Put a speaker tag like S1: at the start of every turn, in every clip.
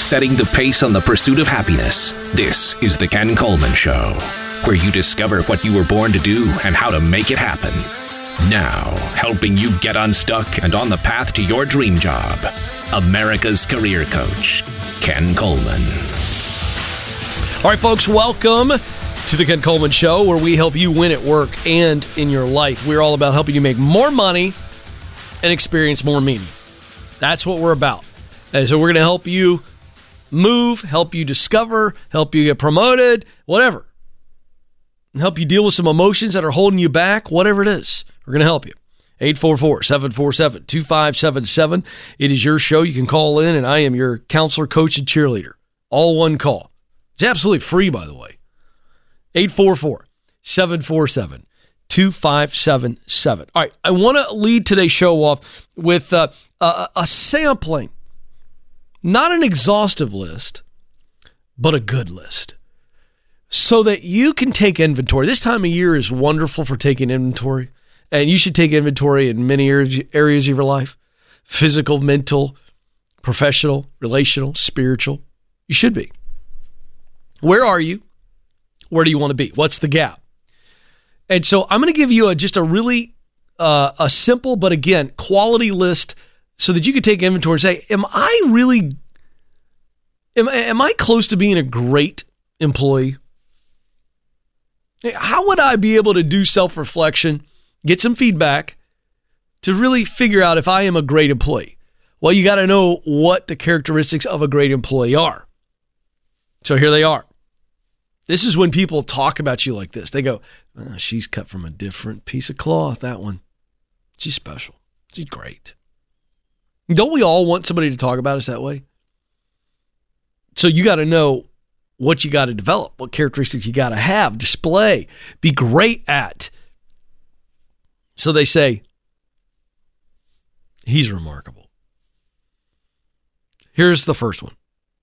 S1: setting the pace on the pursuit of happiness. This is The Ken Coleman Show, where you discover what you were born to do and how to make it happen. Now, helping you get unstuck and on the path to your dream job, America's career coach, Ken Coleman.
S2: All right, folks, welcome to The Ken Coleman Show, where we help you win at work and in your life. We're all about helping you make more money and experience more meaning. That's what we're about. And so we're going to help you move, help you discover, help you get promoted, whatever. Help you deal with some emotions that are holding you back, whatever it is. We're going to help you. 844-747-2577. It is your show. You can call in, and I am your counselor, coach, and cheerleader. All one call. It's absolutely free, by the way. 844-747-2577. All right, I want to lead today's show off with a sampling. Not an exhaustive list, but a good list. So that you can take inventory. This time of year is wonderful for taking inventory. And you should take inventory in many areas of your life. Physical, mental, professional, relational, spiritual. You should be. Where are you? Where do you want to be? What's the gap? And so I'm going to give you just a really a simple, but again, quality list so that you can take inventory and say, am I close to being a great employee? How would I be able to do self-reflection, get some feedback to really figure out if I am a great employee? Well, you got to know what the characteristics of a great employee are. So here they are. This is when people talk about you like this. They go, oh, she's cut from a different piece of cloth, that one. She's special. She's great. Don't we all want somebody to talk about us that way? So you got to know what you got to develop, what characteristics you got to have, display, be great at. So they say, he's remarkable. Here's the first one.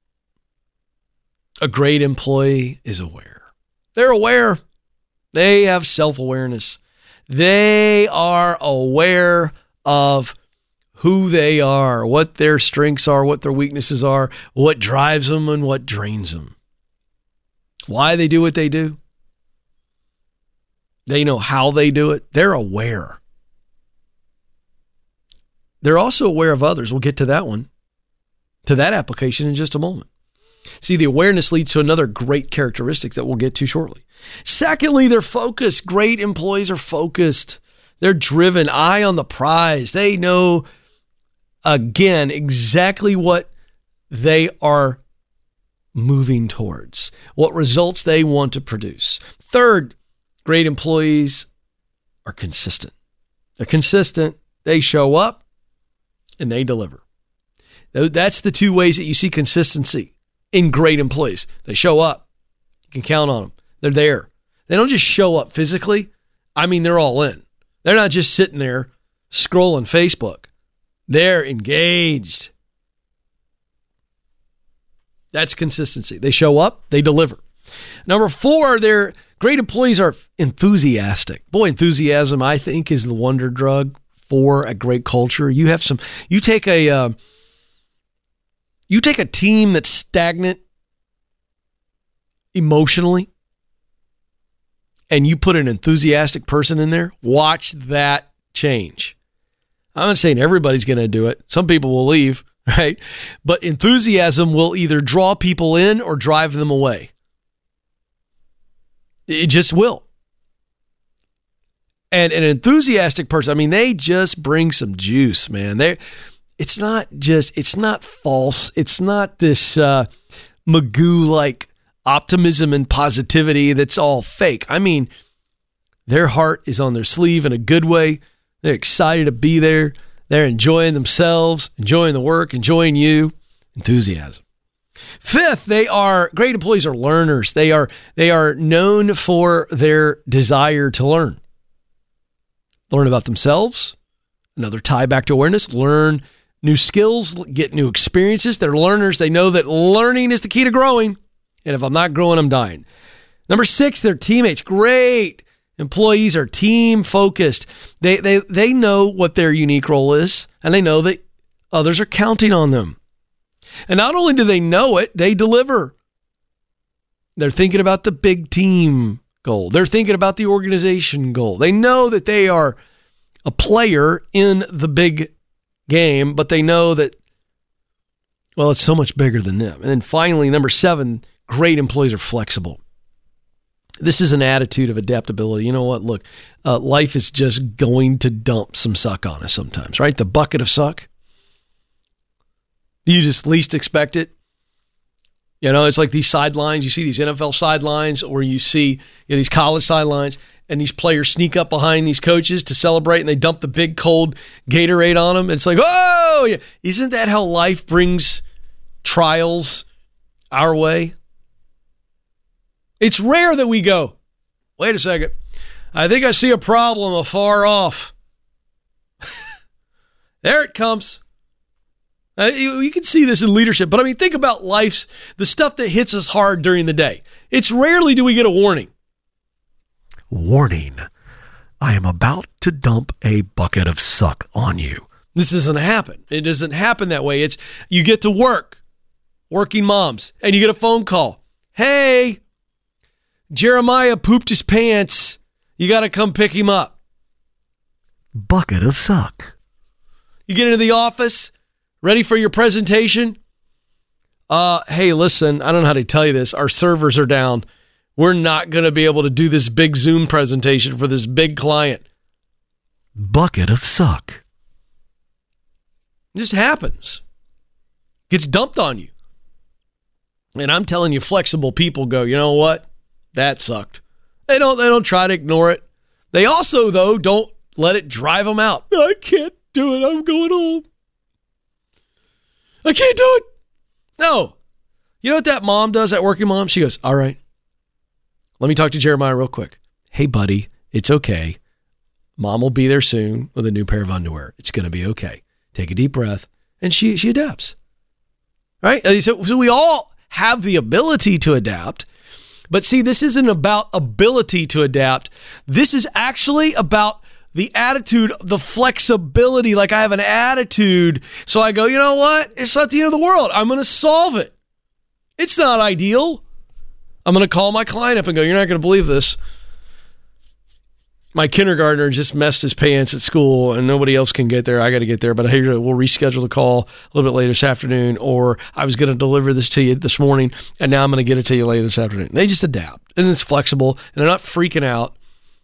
S2: A great employee is aware. They're aware. They have self-awareness. They are aware of who they are, what their strengths are, what their weaknesses are, what drives them and what drains them. Why they do what they do. They know how they do it. They're aware. They're also aware of others. We'll get to that one, to that application in just a moment. See, the awareness leads to another great characteristic that we'll get to shortly. Secondly, they're focused. Great employees are focused. They're driven, eye on the prize. They know, again, exactly what they are moving towards, what results they want to produce. Third, great employees are consistent. They're consistent. They show up and they deliver. That's the two ways that you see consistency in great employees. They show up. You can count on them. They're there. They don't just show up physically. I mean, they're all in. They're not just sitting there scrolling Facebook. They're engaged. That's consistency. They show up, they deliver. Number 4, their great employees are enthusiastic. Boy, enthusiasm, I think, is the wonder drug for a great culture. You take a team that's stagnant emotionally, and you put an enthusiastic person in there, watch that change. I'm not saying everybody's going to do it. Some people will leave, right? But enthusiasm will either draw people in or drive them away. It just will. And an enthusiastic person, I mean, they just bring some juice, man. It's not false. It's not this Magoo-like optimism and positivity that's all fake. I mean, their heart is on their sleeve in a good way. They're excited to be there. They're enjoying themselves, enjoying the work, enjoying you. Enthusiasm. Fifth, great employees are learners. They are known for their desire to learn. Learn about themselves. Another tie back to awareness. Learn new skills, get new experiences. They're learners. They know that learning is the key to growing. And if I'm not growing, I'm dying. Number 6, they're teammates. Great employees are team focused. They know what their unique role is, and they know that others are counting on them. And not only do they know it, they deliver. They're thinking about the big team goal. They're thinking about the organization goal. They know that they are a player in the big game, but they know that, well, it's so much bigger than them. And then finally, number 7, great employees are flexible. This is an attitude of adaptability. You know what? Look, life is just going to dump some suck on us sometimes, right? The bucket of suck. You just least expect it. You know, it's like these sidelines. You see these NFL sidelines, or you see these college sidelines, and these players sneak up behind these coaches to celebrate, and they dump the big cold Gatorade on them. And it's like, oh, yeah. Isn't that how life brings trials our way? It's rare that we go, wait a second, I think I see a problem afar off. There it comes. You can see this in leadership, but I mean, think about the stuff that hits us hard during the day. It's rarely do we get a warning. Warning, I am about to dump a bucket of suck on you. This doesn't happen. It doesn't happen that way. It's you get to work, working moms, and you get a phone call. Hey, Jeremiah pooped his pants. You got to come pick him up. Bucket of suck. You get into the office, ready for your presentation. Hey, listen, I don't know how to tell you this. Our servers are down. We're not going to be able to do this big Zoom presentation for this big client. Bucket of suck. It just happens. Gets dumped on you. And I'm telling you, flexible people go, you know what? That sucked. They don't try to ignore it. They also, though, don't let it drive them out. I can't do it. I'm going home. I can't do it. No. You know what that mom does, that working mom? She goes, all right, let me talk to Jeremiah real quick. Hey, buddy, it's okay. Mom will be there soon with a new pair of underwear. It's going to be okay. Take a deep breath. And she adapts. Right? So we all have the ability to adapt. But see, this isn't about ability to adapt. This is actually about the attitude, the flexibility. Like I have an attitude. So I go, you know what? It's not the end of the world. I'm going to solve it. It's not ideal. I'm going to call my client up and go, you're not going to believe this. My kindergartner just messed his pants at school and nobody else can get there. I got to get there, but here we'll reschedule the call a little bit later this afternoon, or I was going to deliver this to you this morning and now I'm going to get it to you later this afternoon. They just adapt and it's flexible and they're not freaking out.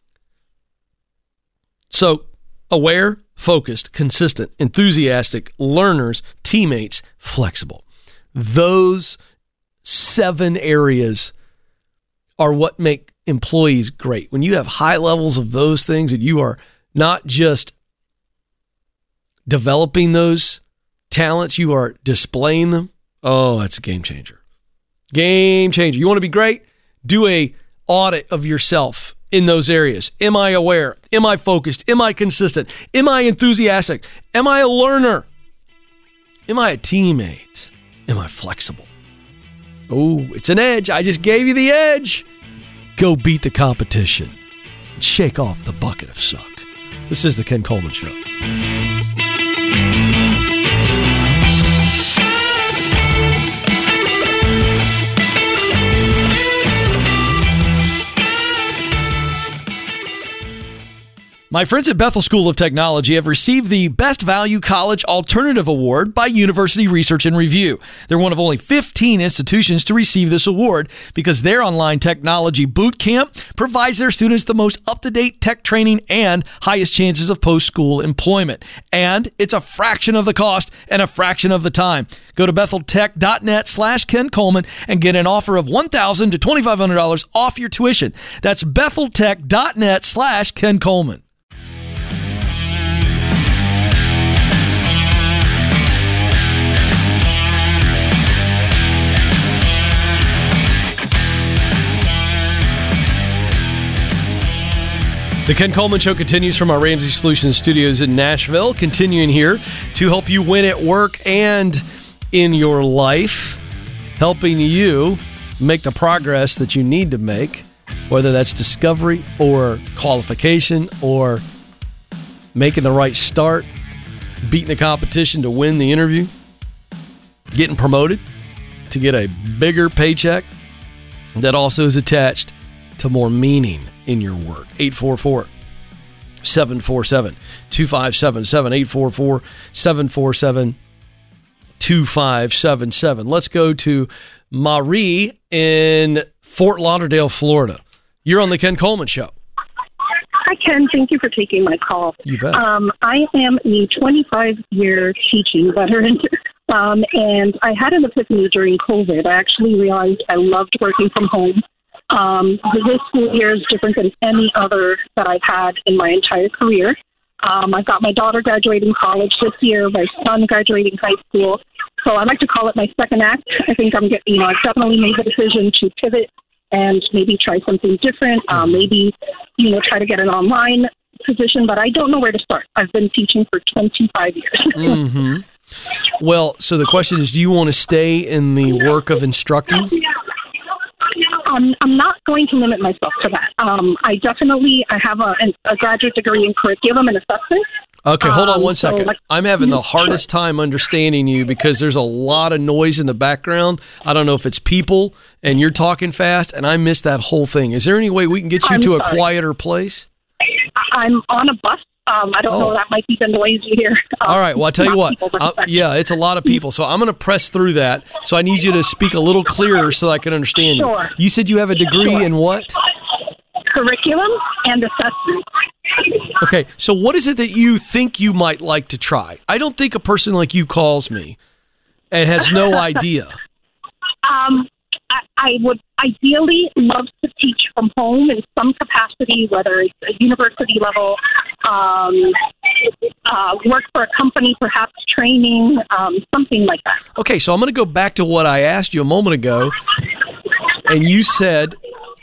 S2: So aware, focused, consistent, enthusiastic, learners, teammates, flexible. Those 7 areas are what make employees great. When you have high levels of those things and you are not just developing those talents, you are displaying them. Oh, that's a game changer. Game changer. You want to be great? Do a audit of yourself in those areas. Am I aware? Am I focused? Am I consistent? Am I enthusiastic? Am I a learner? Am I a teammate? Am I flexible? Oh, it's an edge. I just gave you the edge. Go beat the competition and shake off the bucket of suck. This is the Ken Coleman Show. My friends at Bethel School of Technology have received the Best Value College Alternative Award by University Research and Review. They're one of only 15 institutions to receive this award because their online technology boot camp provides their students the most up-to-date tech training and highest chances of post-school employment. And it's a fraction of the cost and a fraction of the time. Go to BethelTech.net/Ken Coleman and get an offer of $1,000 to $2,500 off your tuition. That's BethelTech.net/Ken Coleman. The Ken Coleman Show continues from our Ramsey Solutions studios in Nashville, continuing here to help you win at work and in your life, helping you make the progress that you need to make, whether that's discovery or qualification or making the right start, beating the competition to win the interview. getting promoted to get a bigger paycheck that also is attached to more meaning in your work. 844-747-2577. 844-747-2577. Let's go to Marie in Fort Lauderdale, Florida. You're on the Ken Coleman Show.
S3: Hi, Ken. Thank you for taking my call.
S2: You bet.
S3: I am a 25-year teaching veteran, and I had an epiphany during COVID. I actually realized I loved working from home. This school year is different than any other that I've had in my entire career. I've got my daughter graduating college this year, my son graduating high school. So I like to call it my second act. I think I've definitely made the decision to pivot and maybe try something different, maybe, try to get an online position, but I don't know where to start. I've been teaching for 25 years.
S2: Mm-hmm. Well, so the question is, do you want to stay in the work of instructing?
S3: I'm not going to limit myself to that. I have a graduate degree in curriculum and assessment.
S2: Okay, hold on one second. I'm having the hardest time understanding you because there's a lot of noise in the background. I don't know if it's people and you're talking fast, and I missed that whole thing. Is there any way we can get you to a quieter place?
S3: I'm on a bus. I don't know. That might be the noise you hear.
S2: All right. Well, I'll tell you what. It's a lot of people. So I'm going to press through that. So I need you to speak a little clearer so that I can understand you. You said you have a degree in what?
S3: Curriculum and assessment.
S2: Okay. So what is it that you think you might like to try? I don't think a person like you calls me and has no idea.
S3: I would ideally love to teach from home in some capacity, whether it's a university level, work for a company, perhaps training, something like that.
S2: Okay, so I'm going to go back to what I asked you a moment ago, and you said,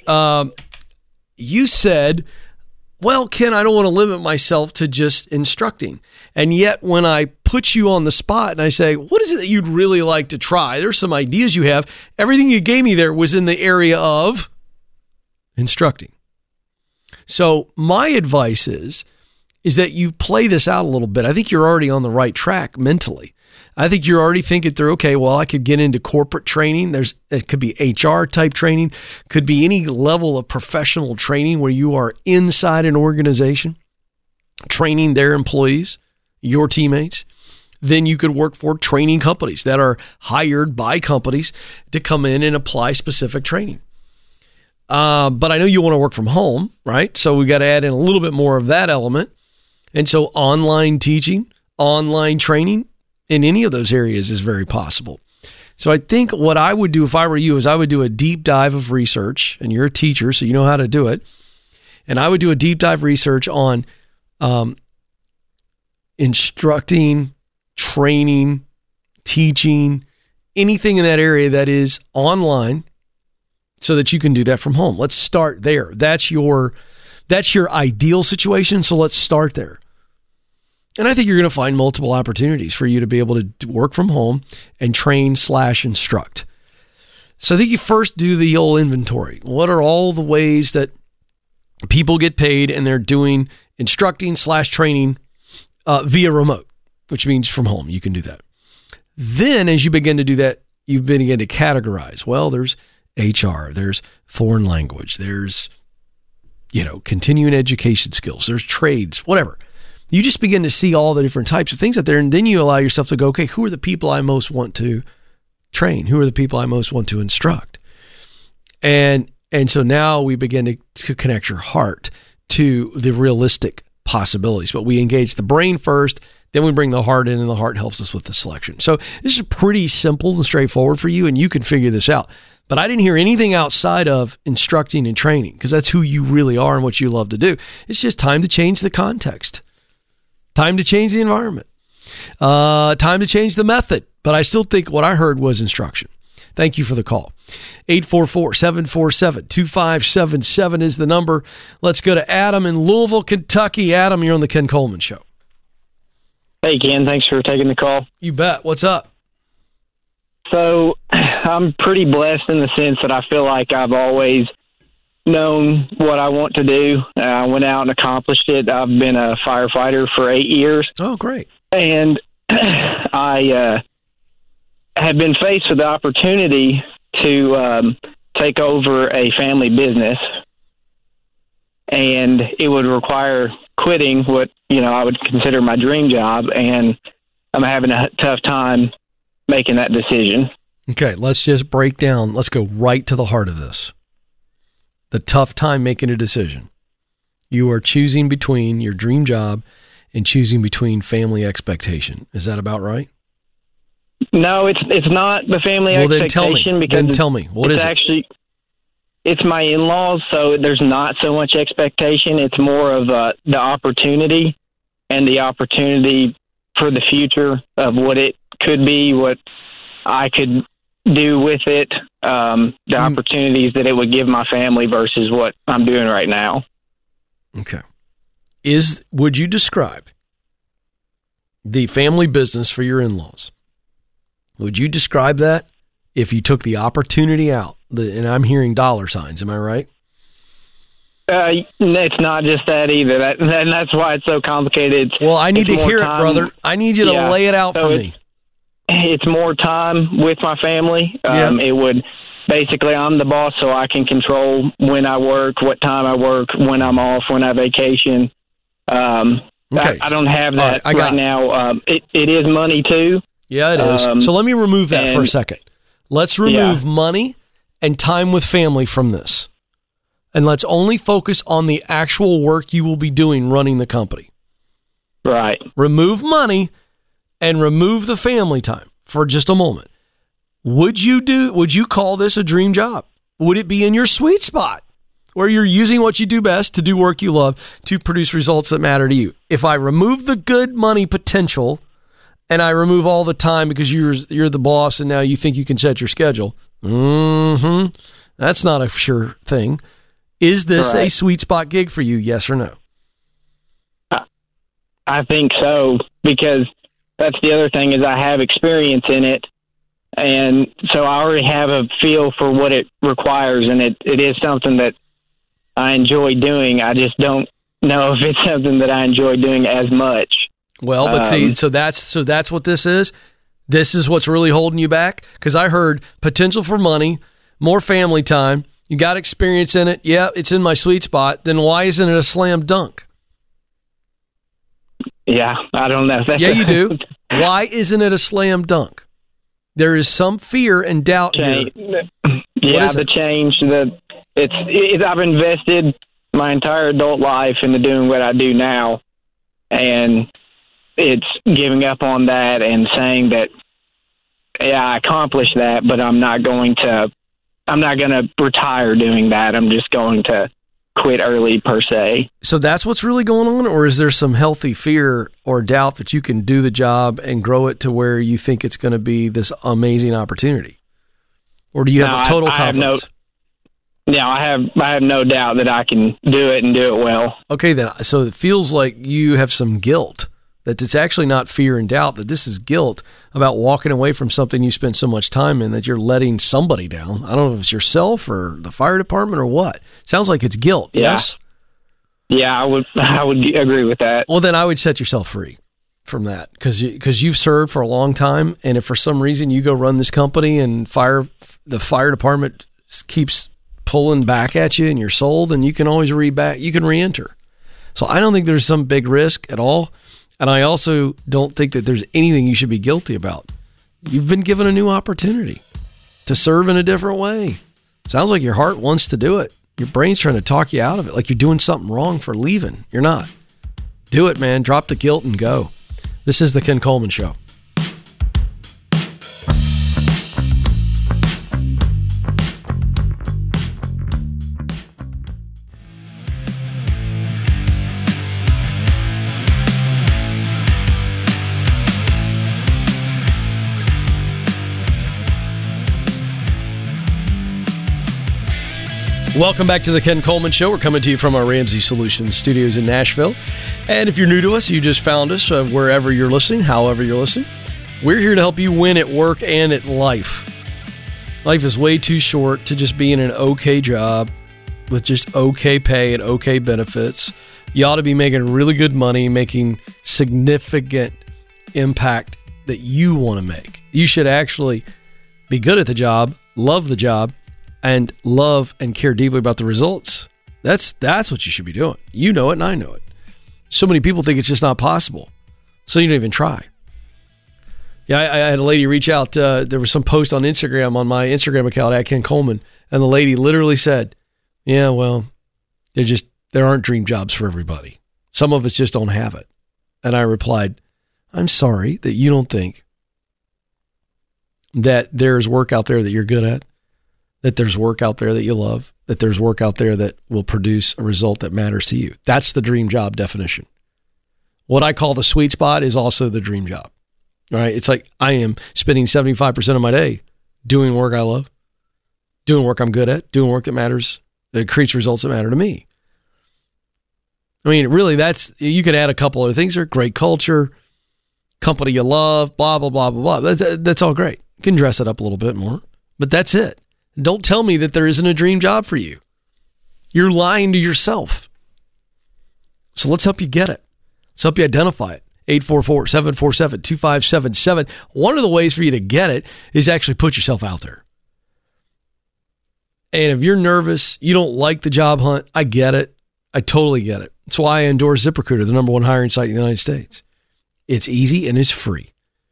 S2: well, Ken, I don't want to limit myself to just instructing. And yet when I put you on the spot and I say, what is it that you'd really like to try? There's some ideas you have. Everything you gave me there was in the area of instructing. So my advice is that you play this out a little bit. I think you're already on the right track mentally. I think you're already thinking through, okay, well, I could get into corporate training. It could be HR type training, could be any level of professional training where you are inside an organization, training their employees, your teammates. Then you could work for training companies that are hired by companies to come in and apply specific training. But I know you want to work from home, right? So we got to add in a little bit more of that element. And so online teaching, online training in any of those areas is very possible. So I think what I would do if I were you is I would do a deep dive of research, and you're a teacher, so you know how to do it. And I would do a deep dive research on instructing, training, teaching, anything in that area that is online so that you can do that from home. Let's start there. That's your ideal situation, so let's start there. And I think you're going to find multiple opportunities for you to be able to work from home and train/instruct. So I think you first do the old inventory. What are all the ways that people get paid and they're doing instructing/training via remote, which means from home. You can do that. Then as you begin to do that, you begin to categorize. Well, there's HR, there's foreign language, there's, continuing education skills, there's trades, whatever. You just begin to see all the different types of things out there, and then you allow yourself to go, okay, who are the people I most want to train? Who are the people I most want to instruct? And so now we begin to connect your heart to the realistic possibilities. But we engage the brain first, then we bring the heart in, and the heart helps us with the selection. So this is pretty simple and straightforward for you, and you can figure this out. But I didn't hear anything outside of instructing and training, because that's who you really are and what you love to do. It's just time to change the context. Time to change the environment. Time to change the method. But I still think what I heard was instruction. Thank you for the call. 844-747-2577 is the number. Let's go to Adam in Louisville, Kentucky. Adam, you're on the Ken Coleman Show.
S4: Hey, Ken. Thanks for taking the call.
S2: You bet. What's up?
S4: So I'm pretty blessed in the sense that I feel like I've always known what I want to do. I went out and accomplished it. I've been a firefighter for 8 years.
S2: Oh, great.
S4: And I had been faced with the opportunity to take over a family business, and it would require quitting what, I would consider my dream job, and I'm having a tough time making that decision.
S2: Okay, let's just break down. Let's go right to the heart of this. The tough time making a decision. You are choosing between your dream job and choosing between family expectation. Is that about right?
S4: No, it's not the family expectation.
S2: Tell me. What is it?
S4: Actually, it's my in-laws, so there's not so much expectation. It's more of the opportunity and the opportunity for the future of what it could be, what I could do with it, the opportunities that it would give my family versus what I'm doing right now.
S2: Okay. Would you describe the family business for your in-laws? Would you describe that if you took the opportunity out? And I'm hearing dollar signs. Am I right?
S4: It's not just that either. And that's why it's so complicated.
S2: Well, I need to hear it, brother. I need you to lay it out for me.
S4: It's more time with my family. It would basically, I'm the boss, so I can control when I work, what time I work, when I'm off, when I vacation. Okay. I don't have that right now. It is money too.
S2: Yeah, it is. So let me remove that for a second. Let's remove money and time with family from this. And let's only focus on the actual work you will be doing running the company.
S4: Right.
S2: Remove money and remove the family time for just a moment. Would you call this a dream job? Would it be in your sweet spot where you're using what you do best to do work you love to produce results that matter to you? If I remove the good money potential and I remove all the time because you're the boss and now you think you can set your schedule, that's not a sure thing. Is this a sweet spot gig for you, yes or no?
S4: I think so, because that's the other thing is I have experience in it, and so I already have a feel for what it requires, and it is something that I enjoy doing. I just don't know if it's something that I enjoy doing as much.
S2: Well, but see, so that's what this is. This is what's really holding you back, because I heard potential for money, more family time. You got experience in it. Yeah, it's in my sweet spot. Then why isn't it a slam dunk?
S4: Yeah, I don't know.
S2: Yeah, you do. Why isn't it a slam dunk? There is some fear and doubt here.
S4: Yeah, the change. I've invested my entire adult life into doing what I do now, and it's giving up on that and saying that, yeah, I accomplished that, but I'm not going to retire doing that. I'm just going to quit early, per se.
S2: So that's what's really going on? Or is there some healthy fear or doubt that you can do the job and grow it to where you think it's going to be this amazing opportunity? Or do you have a total confidence?
S4: I have no doubt that I can do it and do it well.
S2: Okay, then. So it feels like you have some guilt, that it's actually not fear and doubt, that this is guilt about walking away from something you spent so much time in that you're letting somebody down. I don't know if it's yourself or the fire department or what. Sounds like it's guilt, yes?
S4: Yeah, I would agree with that.
S2: Well, then I would set yourself free from that, because you've served for a long time, and if for some reason you go run this company and the fire department keeps pulling back at you and you're sold, then you can always re-enter. So I don't think there's some big risk at all. And I also don't think that there's anything you should be guilty about. You've been given a new opportunity to serve in a different way. Sounds like your heart wants to do it. Your brain's trying to talk you out of it, like you're doing something wrong for leaving. You're not. Do it, man. Drop the guilt and go. This is the Ken Coleman Show. Welcome back to the Ken Coleman Show. We're coming to you from our Ramsey Solutions studios in Nashville. And if you're new to us, you just found us wherever you're listening, however you're listening. We're here to help you win at work and at life. Life is way too short to just be in an okay job with just okay pay and okay benefits. You ought to be making really good money, making significant impact that you want to make. You should actually be good at the job, love the job, and love and care deeply about the results. That's what you should be doing. You know it and I know it. So many people think it's just not possible. So you don't even try. Yeah, I had a lady reach out. There was some post on Instagram, on my Instagram account, at Ken Coleman, and the lady literally said, yeah, well, there aren't dream jobs for everybody. Some of us just don't have it. And I replied, I'm sorry that you don't think that there's work out there that you're good at, that there's work out there that you love, that there's work out there that will produce a result that matters to you. That's the dream job definition. What I call the sweet spot is also the dream job. All right? It's like I am spending 75% of my day doing work I love, doing work I'm good at, doing work that matters, that creates results that matter to me. I mean, really, you could add a couple other things there. Great culture, company you love, blah, blah, blah, blah, blah. That's all great. You can dress it up a little bit more, but that's it. Don't tell me that there isn't a dream job for you. You're lying to yourself. So let's help you get it. Let's help you identify it. 844-747-2577. One of the ways for you to get it is actually put yourself out there. And if you're nervous, you don't like the job hunt, I get it. I totally get it. That's why I endorse ZipRecruiter, the number one hiring site in the United States. It's easy and it's free.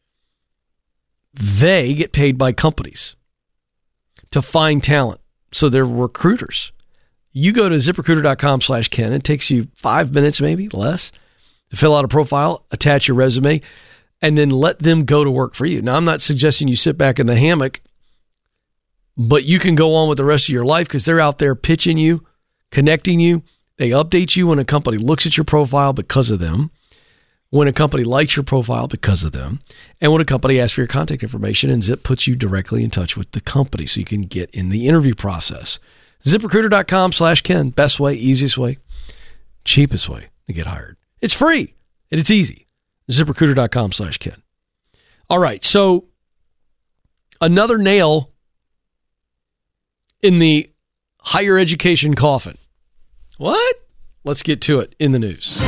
S2: They get paid by companies to find talent. So they're recruiters. You go to ZipRecruiter.com/Ken. It takes you 5 minutes, maybe less, to fill out a profile, attach your resume, and then let them go to work for you. Now, I'm not suggesting you sit back in the hammock, but you can go on with the rest of your life because they're out there pitching you, connecting you. They update you when a company looks at your profile because of them, when a company likes your profile because of them, and when a company asks for your contact information, and Zip puts you directly in touch with the company so you can get in the interview process. ZipRecruiter.com/Ken. Best way, easiest way, cheapest way to get hired. It's free and it's easy. ZipRecruiter.com/Ken. All right, so another nail in the higher education coffin. What? Let's get to it in the news.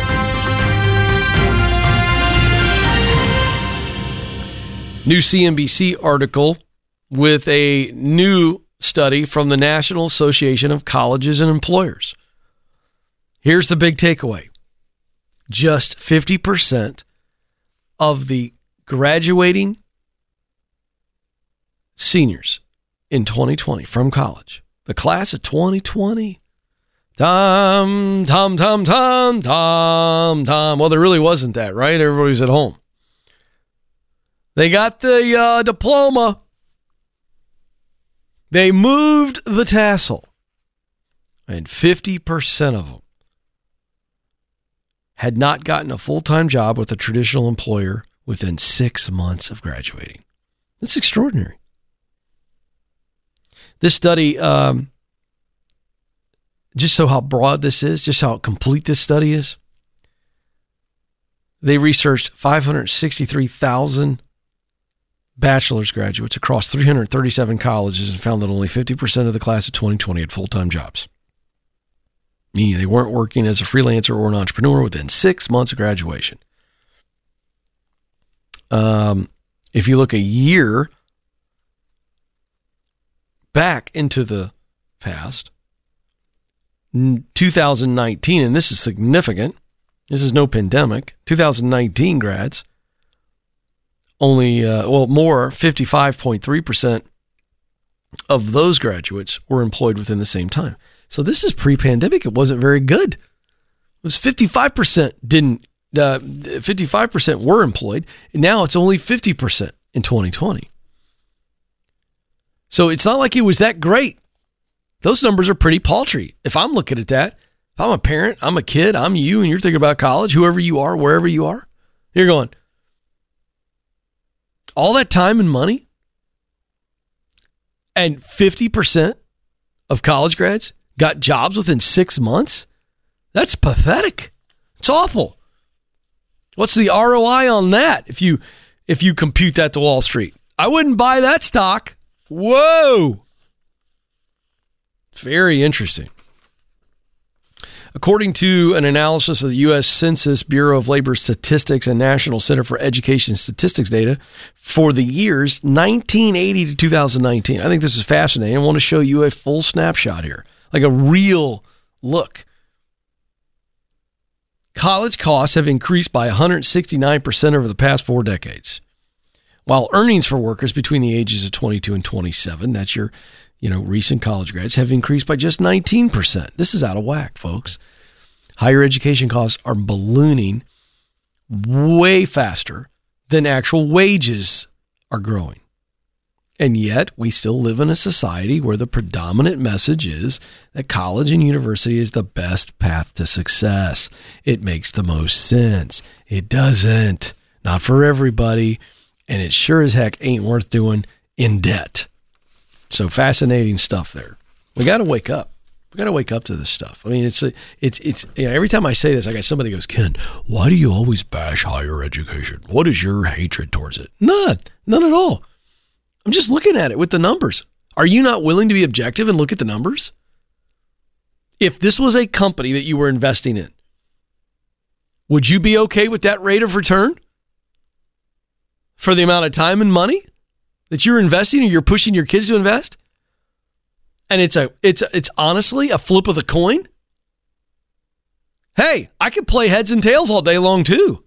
S2: New CNBC article with a new study from the National Association of Colleges and Employers. Here's the big takeaway. Just 50% of the graduating seniors in 2020 from college, the class of 2020, Tom. Well, there really wasn't that, right? Everybody's at home. They got the diploma. They moved the tassel. And 50% of them had not gotten a full-time job with a traditional employer within 6 months of graduating. That's extraordinary. This study, just so how broad this is, just how complete this study is, they researched 563,000 bachelor's graduates across 337 colleges and found that only 50% of the class of 2020 had full-time jobs. Meaning they weren't working as a freelancer or an entrepreneur within 6 months of graduation. If you look a year back into the past, 2019, and this is significant, this is no pandemic, 2019 grads, only, 55.3% of those graduates were employed within the same time. So this is pre-pandemic. It wasn't very good. It was 55% 55% were employed, and now it's only 50% in 2020. So it's not like it was that great. Those numbers are pretty paltry. If I'm looking at that, if I'm a parent, I'm a kid, I'm you, and you're thinking about college, whoever you are, wherever you are, you're going, all that time and money, and 50% of college grads got jobs within 6 months? That's pathetic. It's awful. What's the ROI on that if you compute that to Wall Street? I wouldn't buy that stock. Whoa. Very interesting. According to an analysis of the U.S. Census Bureau of Labor Statistics and National Center for Education Statistics data for the years 1980 to 2019. I think this is fascinating. I want to show you a full snapshot here, like a real look. College costs have increased by 169% over the past 4 decades, while earnings for workers between the ages of 22 and 27, that's your recent college grads, have increased by just 19%. This is out of whack, folks. Higher education costs are ballooning way faster than actual wages are growing. And yet, we still live in a society where the predominant message is that college and university is the best path to success. It makes the most sense. It doesn't. Not for everybody. And it sure as heck ain't worth doing in debt. So fascinating stuff there. We got to wake up. We got to wake up to this stuff. I mean, it's every time I say this, I got somebody goes, Ken, why do you always bash higher education? What is your hatred towards it? None at all. I'm just looking at it with the numbers. Are you not willing to be objective and look at the numbers? If this was a company that you were investing in, would you be okay with that rate of return for the amount of time and money that you're investing or you're pushing your kids to invest? And it's honestly a flip of the coin. Hey, I could play heads and tails all day long too.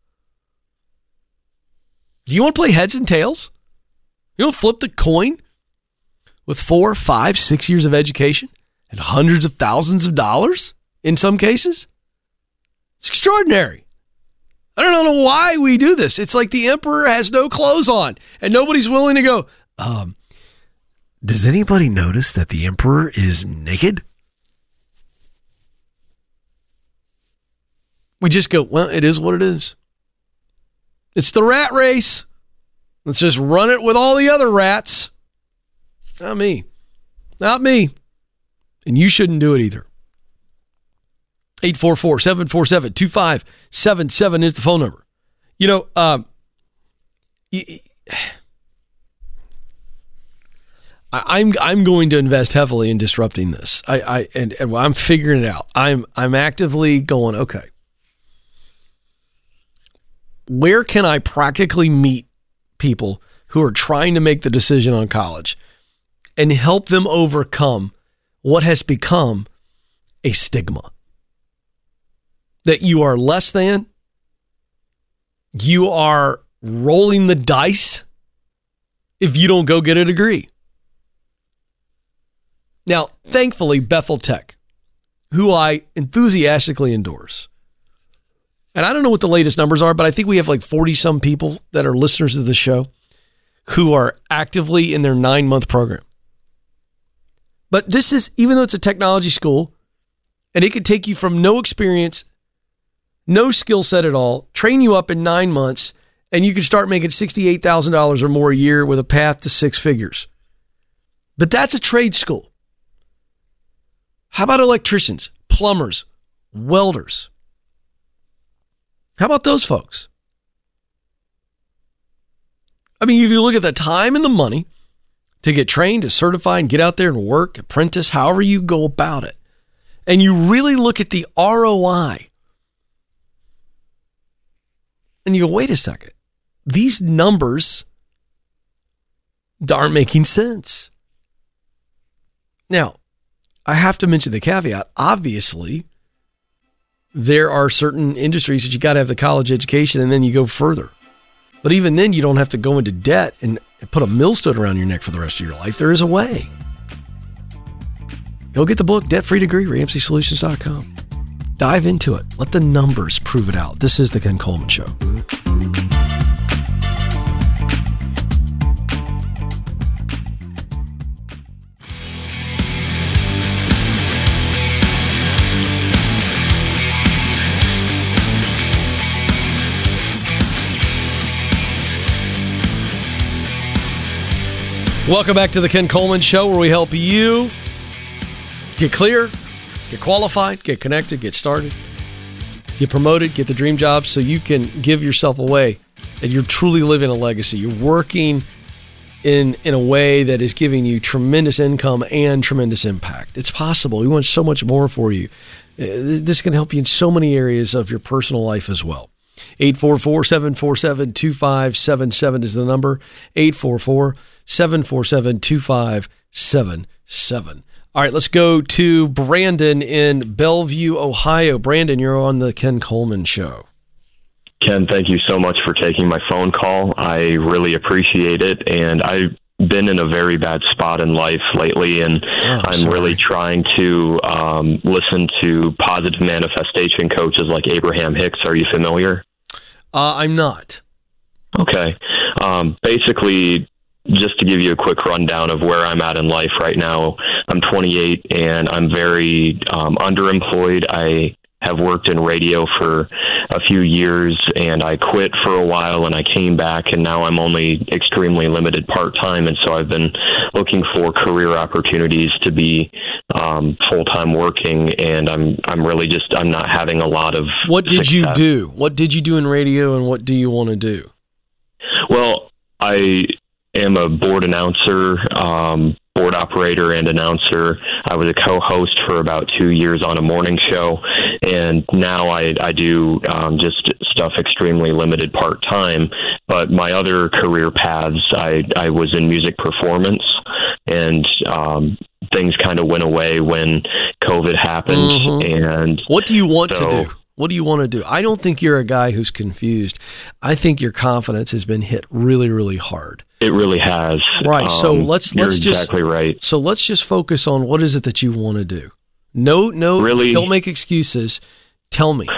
S2: Do you want to play heads and tails? You want to flip the coin with 4, 5, 6 years of education and hundreds of thousands of dollars in some cases? It's extraordinary. I don't know why we do this. It's like the emperor has no clothes on and nobody's willing to go, does anybody notice that the emperor is naked? We just go, well, it is what it is. It's the rat race. Let's just run it with all the other rats. Not me. Not me. And you shouldn't do it either. 844-747-2577 is the phone number. I'm going to invest heavily in disrupting this. And I'm figuring it out. I'm actively going, okay, where can I practically meet people who are trying to make the decision on college and help them overcome what has become a stigma? That you are less than, you are rolling the dice if you don't go get a degree. Now, thankfully, Bethel Tech, who I enthusiastically endorse, and I don't know what the latest numbers are, but I think we have like 40-some people that are listeners of the show who are actively in their 9-month program. But this is, even though it's a technology school, and it could take you from no experience, no skill set at all, train you up in 9 months, and you can start making $68,000 or more a year with a path to 6 figures. But that's a trade school. How about electricians, plumbers, welders? How about those folks? I mean, if you look at the time and the money to get trained, to certify, and get out there and work, apprentice, however you go about it, and you really look at the ROI, and you go, wait a second, these numbers aren't making sense. Now, I have to mention the caveat. Obviously, there are certain industries that you got to have the college education and then you go further. But even then, you don't have to go into debt and put a millstone around your neck for the rest of your life. There is a way. Go get the book, Debt Free Degree, RamseySolutions.com. Dive into it. Let the numbers prove it out. This is the Ken Coleman Show. Welcome back to the Ken Coleman Show, where we help you get clear, get qualified, get connected, get started, get promoted, get the dream job so you can give yourself away and you're truly living a legacy. You're working in a way that is giving you tremendous income and tremendous impact. It's possible. We want so much more for you. This can help you in so many areas of your personal life as well. 844-747-2577 is the number. 844-747-2577. All right, let's go to Brandon in Bellevue, Ohio. Brandon, you're on the Ken Coleman Show.
S5: Ken, thank you so much for taking my phone call. I really appreciate it, and I've been in a very bad spot in life lately, and I'm really trying to listen to positive manifestation coaches like Abraham Hicks. Are you familiar?
S2: I'm not.
S5: Okay. Basically, just to give you a quick rundown of where I'm at in life right now, I'm 28, and I'm very underemployed. I have worked in radio for a few years, and I quit for a while, and I came back, and now I'm only extremely limited part-time, and so I've been looking for career opportunities to be full-time working, and I'm not having a lot of
S2: What did
S5: success.
S2: you do? What did you do in radio, and what do you want to do?
S5: Well, I am a board announcer, board operator and announcer. I was a co-host for about 2 years on a morning show, and now I do just stuff extremely limited part-time. But my other career paths, I was in music performance, and things kind of went away when COVID happened.
S2: Mm-hmm.
S5: And
S2: what do you want to do? What do you want to do? I don't think you're a guy who's confused. I think your confidence has been hit really, really hard.
S5: It really has.
S2: Right. So let's just
S5: exactly right.
S2: So let's just focus on what is it that you want to do. No,
S5: really,
S2: don't make excuses. Tell me.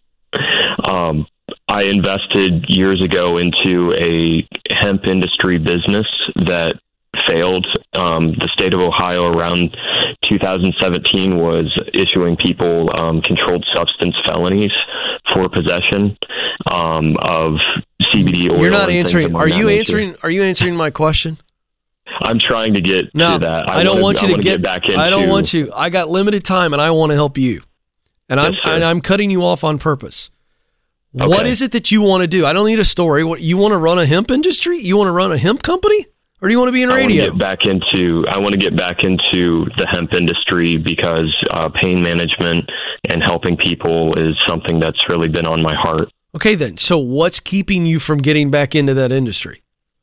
S5: I invested years ago into a hemp industry business that failed. The state of Ohio around 2017 was issuing people controlled substance felonies for possession of CBD oil.
S2: You're not answering. Are you answering my question?
S5: I'm trying to get to that.
S2: I don't want you to get
S5: back into.
S2: I don't want you. I got limited time, and I want to help you. And I'm cutting you off on purpose. Okay. What is it that you want to do? I don't need a story. What, you want to run a hemp industry? You want to run a hemp company? Or do you want to be in radio?
S5: I want to get back into the hemp industry because pain management and helping people is something that's really been on my heart.
S2: Okay, then. So what's keeping you from getting back into that industry?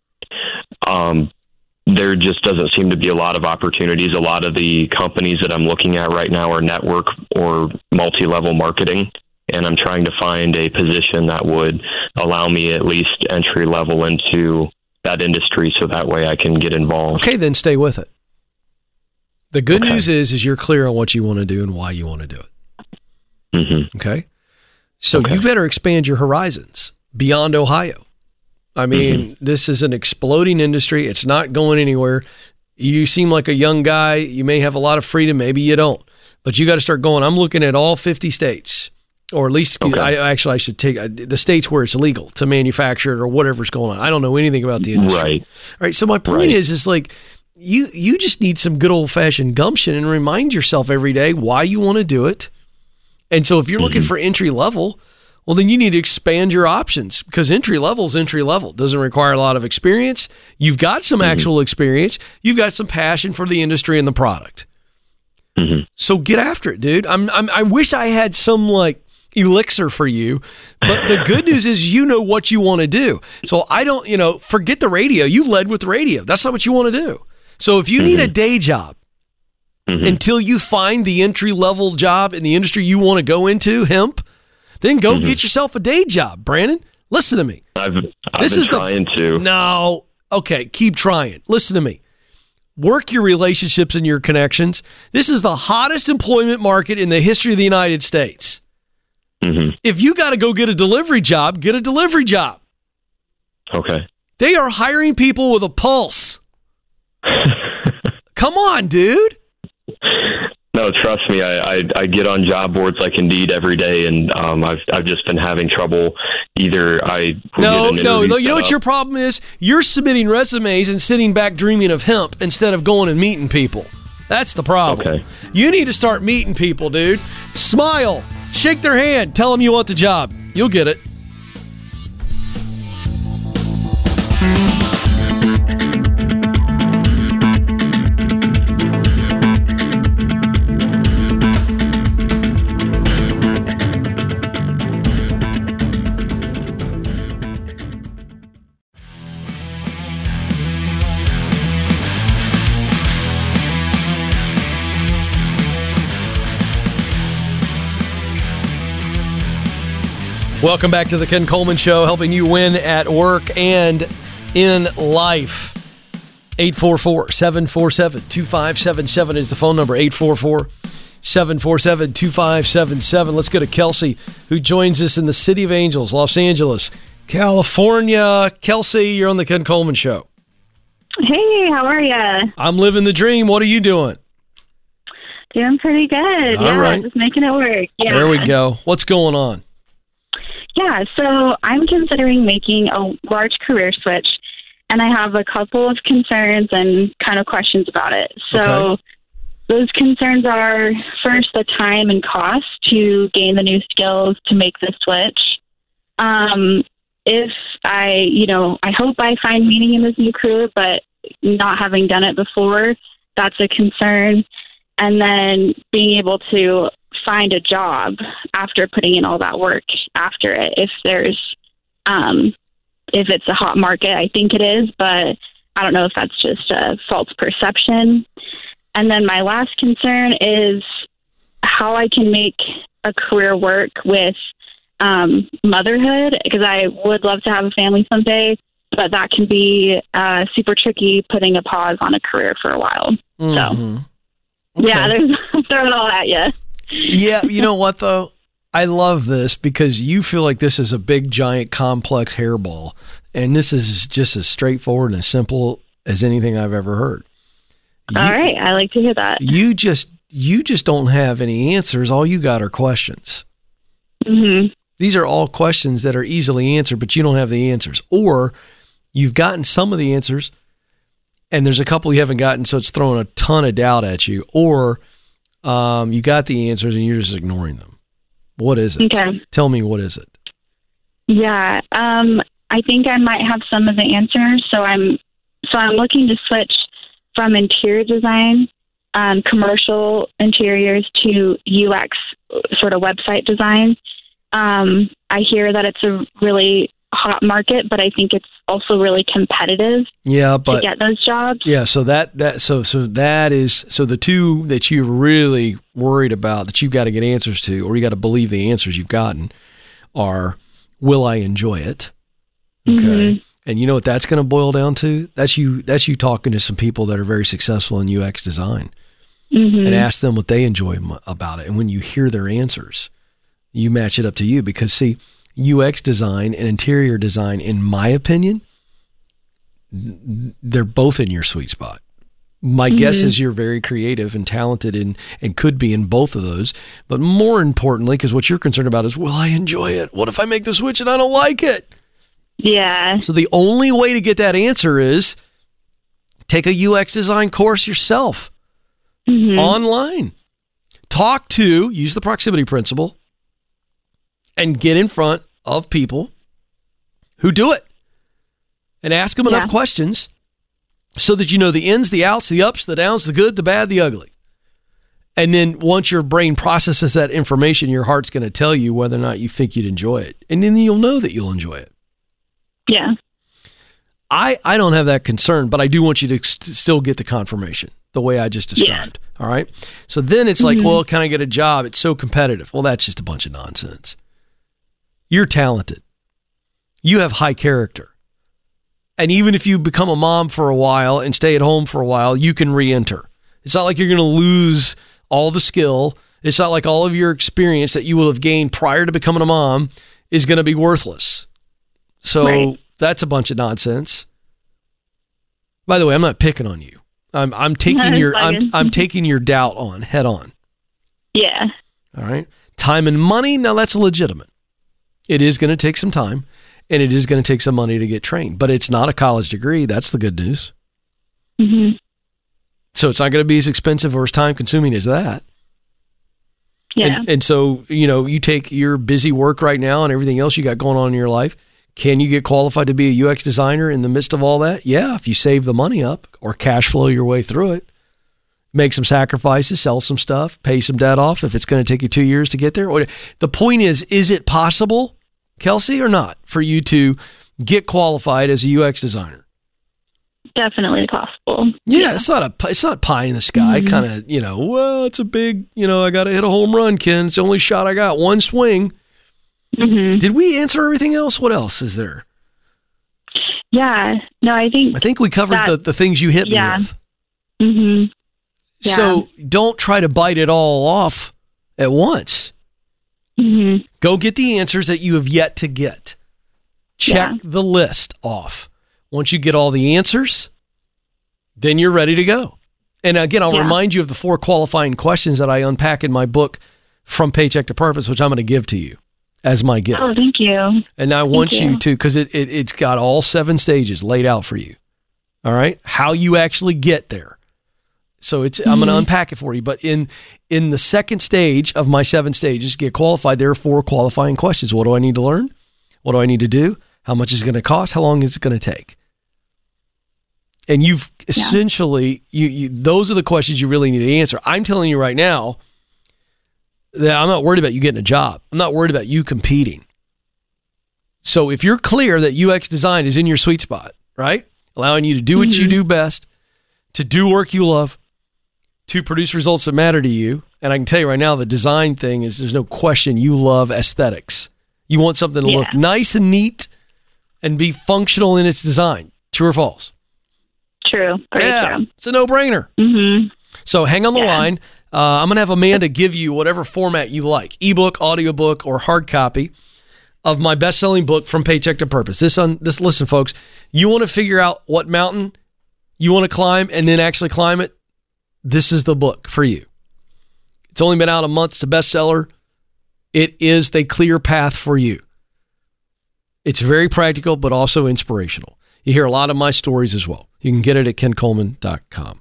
S5: There just doesn't seem to be a lot of opportunities. A lot of the companies that I'm looking at right now are network or multi-level marketing, and I'm trying to find a position that would allow me at least entry level into that industry so that way I can get involved.
S2: Okay, then stay with it. The good news is you're clear on what you want to do and why you want to do it.
S5: Mm-hmm.
S2: Okay? So you better expand your horizons beyond Ohio. I mean, this is an exploding industry. It's not going anywhere. You seem like a young guy. You may have a lot of freedom. Maybe you don't. But you got to start going. I'm looking at all 50 states. Or at least, I should take the states where it's illegal to manufacture it or whatever's going on. I don't know anything about the industry.
S5: Right.
S2: All right. So my point is like, you just need some good old fashioned gumption and remind yourself every day why you want to do it. And so if you're looking for entry level, well, then you need to expand your options because entry level is entry level. It doesn't require a lot of experience. You've got some actual experience. You've got some passion for the industry and the product. So get after it, dude. I wish I had some like elixir for you, but the good news is you know what you want to do. So I don't, forget the radio. You led with the radio. That's not what you want to do. So if you need a day job until you find the entry level job in the industry you want to go into, hemp, then go get yourself a day job, Brandon. Listen to me.
S5: I've been trying to.
S2: No. Okay, keep trying. Listen to me. Work your relationships and your connections. This is the hottest employment market in the history of the United States. If you got to go get a delivery job, get a delivery job.
S5: Okay.
S2: They are hiring people with a pulse. Come on, dude.
S5: No, trust me. I get on job boards like Indeed every day, and I've just been having trouble. Either
S2: No. You know what your problem is? You're submitting resumes and sitting back dreaming of hemp instead of going and meeting people. That's the problem.
S5: Okay.
S2: You need to start meeting people, dude. Smile. Shake their hand. Tell them you want the job. You'll get it. Welcome back to the Ken Coleman Show, helping you win at work and in life. 844-747-2577 is the phone number, 844-747-2577. Let's go to Kelsey, who joins us in the City of Angels, Los Angeles, California. Kelsey, you're on the Ken Coleman Show.
S6: Hey, how are you?
S2: I'm living the dream. What are you doing?
S6: Doing pretty good.
S2: All right.
S6: Just making it work. Yeah.
S2: There we go. What's going on?
S6: Yeah, so I'm considering making a large career switch, and I have a couple of concerns and kind of questions about it. So those concerns are, first, the time and cost to gain the new skills to make the switch. If I hope I find meaning in this new career, but not having done it before, that's a concern. And then being able to find a job after putting in all that work after it. If it's a hot market, I think it is, but I don't know if that's just a false perception. And then my last concern is how I can make a career work with motherhood, because I would love to have a family someday, but that can be super tricky, putting a pause on a career for a while.
S2: Mm-hmm.
S6: So, yeah, I'm throwing it all at you.
S2: Yeah, you know what, though? I love this because you feel like this is a big, giant, complex hairball, and this is just as straightforward and as simple as anything I've ever heard.
S6: All right, I like to hear that.
S2: You just don't have any answers. All you got are questions.
S6: Mm-hmm.
S2: These are all questions that are easily answered, but you don't have the answers. Or you've gotten some of the answers, and there's a couple you haven't gotten, so it's throwing a ton of doubt at you. Or you got the answers, and you're just ignoring them. What is it?
S6: Okay.
S2: Tell me, what is it?
S6: Yeah, I think I might have some of the answers. So I'm looking to switch from interior design, commercial interiors, to UX sort of website design. I hear that it's a really hot market, but I think it's also really competitive.
S2: Yeah, but
S6: to get those jobs.
S2: Yeah, so that is the two that you're really worried about, that you've got to get answers to, or you got to believe the answers you've gotten are, will I enjoy it? Okay. Mm-hmm. And you know what that's going to boil down to? That's you talking to some people that are very successful in UX design, mm-hmm. and ask them what they enjoy about it. And when you hear their answers, you match it up to you, because see, UX design and interior design, in my opinion, they're both in your sweet spot. My mm-hmm. guess is you're very creative and talented and could be in both of those. But more importantly, because what you're concerned about is, will I enjoy it? What if I make the switch and I don't like it?
S6: Yeah.
S2: So the only way to get that answer is take a UX design course yourself, mm-hmm. online. Use the proximity principle, and get in front of people who do it, and ask them enough questions so that you know the ins, the outs, the ups, the downs, the good, the bad, the ugly. And then once your brain processes that information, your heart's going to tell you whether or not you think you'd enjoy it. And then you'll know that you'll enjoy it.
S6: Yeah.
S2: I don't have that concern, but I do want you to still get the confirmation the way I just described. Yeah. All right. So then it's like, mm-hmm. well, can I get a job? It's so competitive. Well, that's just a bunch of nonsense. You're talented. You have high character. And even if you become a mom for a while and stay at home for a while, you can re-enter. It's not like you're going to lose all the skill. It's not like all of your experience that you will have gained prior to becoming a mom is going to be worthless. So That's a bunch of nonsense. By the way, I'm not picking on you. I'm taking I'm taking your doubt on head on.
S6: Yeah.
S2: All right. Time and money. Now that's legitimate. It is going to take some time, and it is going to take some money to get trained, but it's not a college degree. That's the good news.
S6: Mm-hmm.
S2: So it's not going to be as expensive or as time consuming as that.
S6: Yeah.
S2: And so, you take your busy work right now and everything else you got going on in your life. Can you get qualified to be a UX designer in the midst of all that? Yeah. If you save the money up or cash flow your way through it, make some sacrifices, sell some stuff, pay some debt off if it's going to take you 2 years to get there. The point is it possible, Kelsey, or not, for you to get qualified as a UX designer?
S6: Definitely possible.
S2: Yeah. It's not pie in the sky, mm-hmm. kind of, well, it's a big, I got to hit a home run, Ken. It's the only shot I got, one swing.
S6: Mm-hmm.
S2: Did we answer everything else? What else is there?
S6: Yeah. No, I think
S2: we covered the things you hit me with.
S6: Mm-hmm. Yeah.
S2: So don't try to bite it all off at once.
S6: Mm-hmm.
S2: Go get the answers that you have yet to get. Check the list off. Once you get all the answers, then you're ready to go. And again, I'll remind you of the 4 qualifying questions that I unpack in my book, From Paycheck to Purpose, which I'm going to give to you as my gift.
S6: Oh, thank you.
S2: And I want you to, because it's got all 7 stages laid out for you. All right? How you actually get there. So I'm going to unpack it for you. But in the second stage of my 7 stages, to get qualified, there are 4 qualifying questions. What do I need to learn? What do I need to do? How much is it going to cost? How long is it going to take? And you've essentially, those are the questions you really need to answer. I'm telling you right now that I'm not worried about you getting a job. I'm not worried about you competing. So if you're clear that UX design is in your sweet spot, right? Allowing you to do what you do best, to do work you love, to produce results that matter to you. And I can tell you right now, the design thing is, there's no question, you love aesthetics. You want something to look nice and neat and be functional in its design. True or false?
S6: True. Very true.
S2: It's a no-brainer.
S6: Mm-hmm.
S2: So hang on the line. I'm going to have Amanda give you whatever format you like, ebook, audiobook, or hard copy of my best-selling book, From Paycheck to Purpose. Listen, folks, you want to figure out what mountain you want to climb and then actually climb it, this is the book for you. It's only been out a month. It's a bestseller. It is the clear path for you. It's very practical, but also inspirational. You hear a lot of my stories as well. You can get it at kencoleman.com.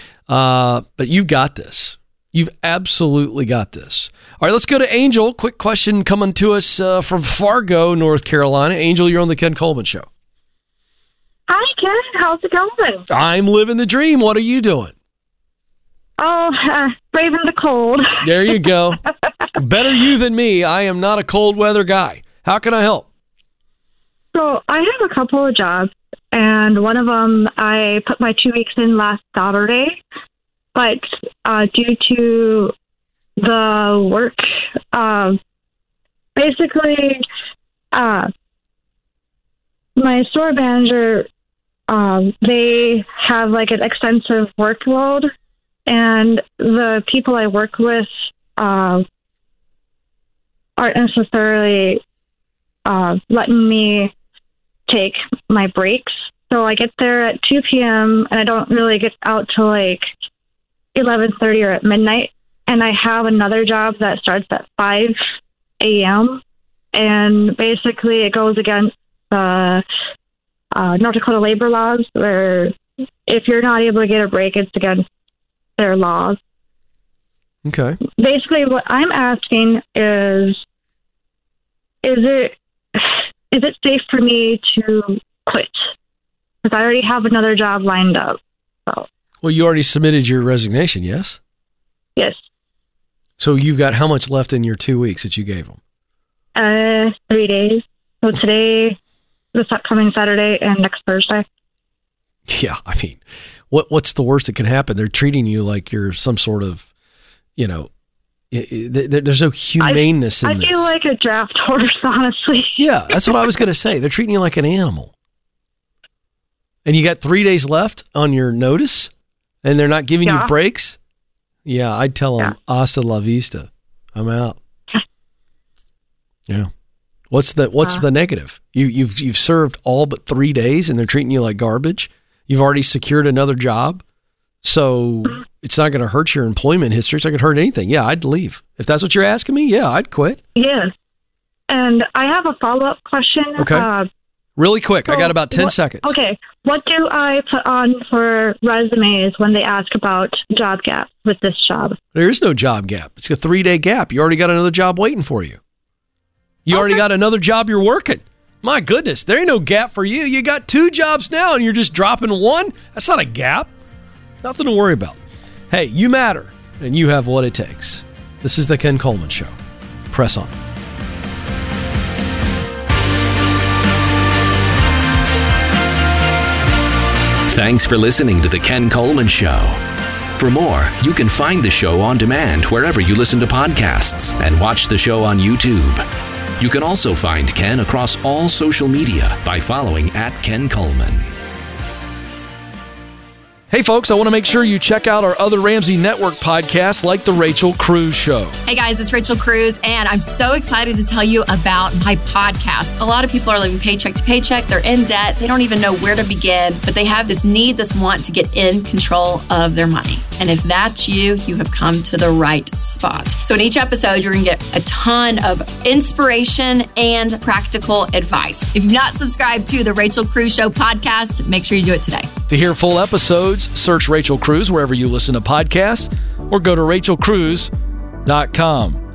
S2: But you've got this. You've absolutely got this. All right, let's go to Angel. Quick question coming to us from Fargo, North Carolina. Angel, you're on the Ken Coleman Show.
S7: Hi, Ken. How's it going?
S2: I'm living the dream. What are you doing?
S7: Oh, braving the cold.
S2: There you go. Better you than me. I am not a cold weather guy. How can I help?
S7: So I have a couple of jobs, and one of them I put my 2 weeks in last Saturday, but due to the work, basically, my store manager, they have like an extensive workload, and the people I work with aren't necessarily letting me take my breaks. So I get there at 2 p.m. and I don't really get out till like 11:30 or at midnight. And I have another job that starts at 5 a.m. And basically it goes against the North Dakota labor laws, where if you're not able to get a break, it's against their laws.
S2: Okay.
S7: Basically what I'm asking is it safe for me to quit? Because I already have another job lined up. So.
S2: Well, you already submitted your resignation, yes?
S7: Yes.
S2: So you've got how much left in your 2 weeks that you gave them?
S7: 3 days. So today, this upcoming Saturday, and next Thursday.
S2: Yeah, I mean, what's the worst that can happen? They're treating you like you're some sort of, there's no humaneness in this.
S7: I feel like a draft horse, honestly.
S2: Yeah, that's what I was going to say. They're treating you like an animal. And you got 3 days left on your notice, and they're not giving you breaks? Yeah, I'd tell them, hasta la vista. I'm out. Yeah. What's the negative? You've served all but 3 days, and they're treating you like garbage? You've already secured another job, so it's not going to hurt your employment history. It's not going to hurt anything. Yeah, I'd leave. If that's what you're asking me, yeah, I'd quit.
S7: Yes. And I have a follow-up question.
S2: Okay. Really quick. I got about 10 seconds.
S7: Okay. What do I put on for resumes when they ask about job gaps with this job?
S2: There is no job gap. It's a 3-day gap. You already got another job waiting for you. You already got another job you're working. My goodness, there ain't no gap for you. You got 2 jobs now and you're just dropping one? That's not a gap. Nothing to worry about. Hey, you matter and you have what it takes. This is the Ken Coleman Show. Press on.
S1: Thanks for listening to the Ken Coleman Show. For more, you can find the show on demand wherever you listen to podcasts and watch the show on YouTube. You can also find Ken across all social media by following @KenColeman.
S2: Hey folks, I want to make sure you check out our other Ramsey Network podcasts like The Rachel Cruze Show.
S8: Hey guys, it's Rachel Cruze, and I'm so excited to tell you about my podcast. A lot of people are living paycheck to paycheck. They're in debt. They don't even know where to begin, but they have this need, this want to get in control of their money. And if that's you, you have come to the right spot. So in each episode, you're going to get a ton of inspiration and practical advice. If you've not subscribed to the Rachel Cruze Show podcast, make sure you do it today.
S2: To hear full episodes, search Rachel Cruze wherever you listen to podcasts or go to rachelcruze.com.